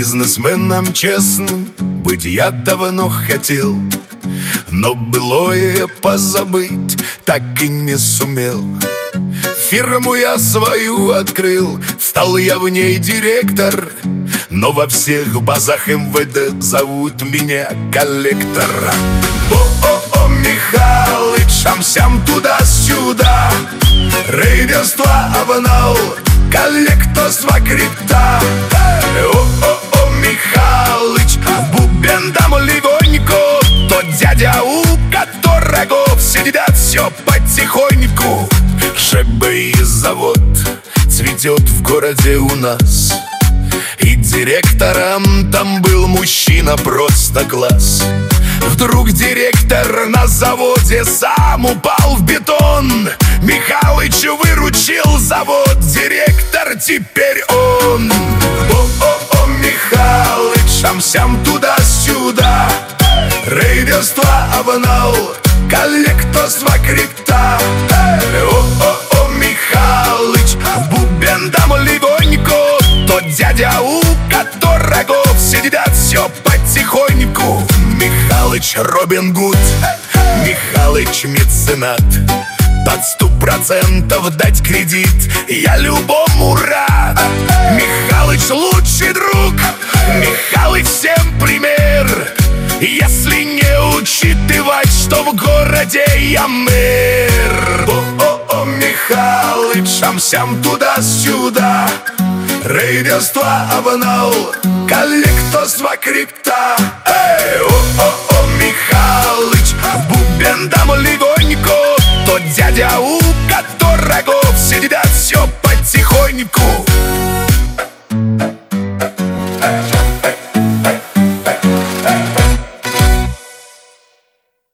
Бизнесменом честным быть я давно хотел, но былое позабыть так и не сумел. Фирму я свою открыл, стал я в ней директор, но во всех базах МВД зовут меня коллектор. О-о-о, Михалыч, ам-сям туда-сюда, рейдерство обнал, коллекторство крипта. О-о-о, Михалыч, бубен дам легонько, тот дядя, у которого все ребят все потихоньку. ШБИ завод цветет в городе у нас, и директором там был мужчина просто класс. Вдруг директор на заводе сам упал в бетон. Михалыч выручил завод, директор теперь он. О-о-о, Михалыч, ам-сям туда-сюда, рейдерство обнал, коллекторство крипта. О-о-о, Михалыч, бубен дам легонько, тот дядя, у которого все ребят все потихоньку. Михалыч Робин Гуд, Михалыч меценат, под 100% дать кредит я любому рад. Михалыч лучший друг, Михалыч всем пример, если не учитывать, что в городе я мэр. О-о-о, Михалыч, ам-сям туда-сюда, рейдерство обнал, коллекторство крипта. О-о-о, Михалыч, бубен дам легонько, тот дядя, у которого все ребят все потихоньку.